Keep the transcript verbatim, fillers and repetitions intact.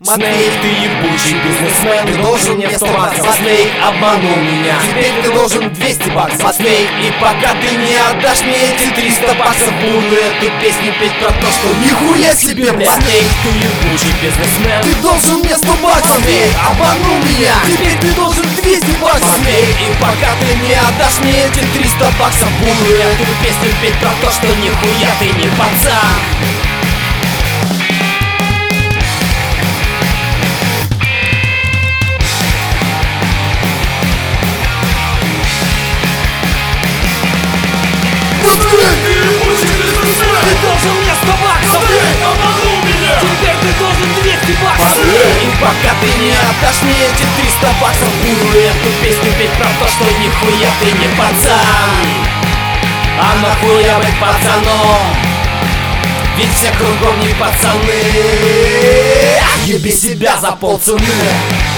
Матвей, ты ебучий бизнесмен, ты должен мне сто баксов. Матвей обманул меня, теперь ты должен двести баксов. Матвей, и пока ты не отдашь мне эти триста баксов, буду эту песню петь про то, что нихуя себе, блядь. Матвей, ты ебучий бизнесмен, ты должен мне сто баксов. Матвей, обманул меня, теперь ты должен двести баксов. Матвей, и пока ты не отдашь мне эти триста баксов, буду эту песню петь про то, что нихуя ты не пацан. Ты должен мне сто баксов. Матвей, обманул меня, теперь ты должен двести баксов. Матвей, и пока ты не отдашь мне эти триста баксов, буду эту песню петь про то, что нихуя ты не пацан. А нахуя быть пацаном? Ведь все кругом не пацаны. Еби себя за полцены.